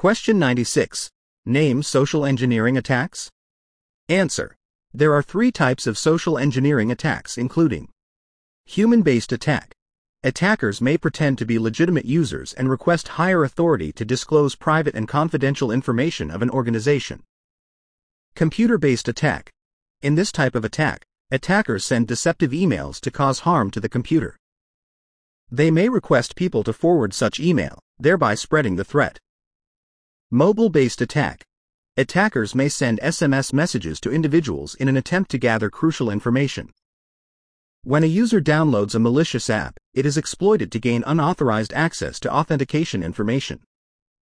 Question 96. Name social engineering attacks. Answer. There are three types of social engineering attacks, including human-based attack. Attackers may pretend to be legitimate users and request higher authority to disclose private and confidential information of an organization. Computer-based attack. In this type of attack, attackers send deceptive emails to cause harm to the computer. They may request people to forward such email, thereby spreading the threat. Mobile-based attack. Attackers may send SMS messages to individuals in an attempt to gather crucial information. When a user downloads a malicious app, it is exploited to gain unauthorized access to authentication information.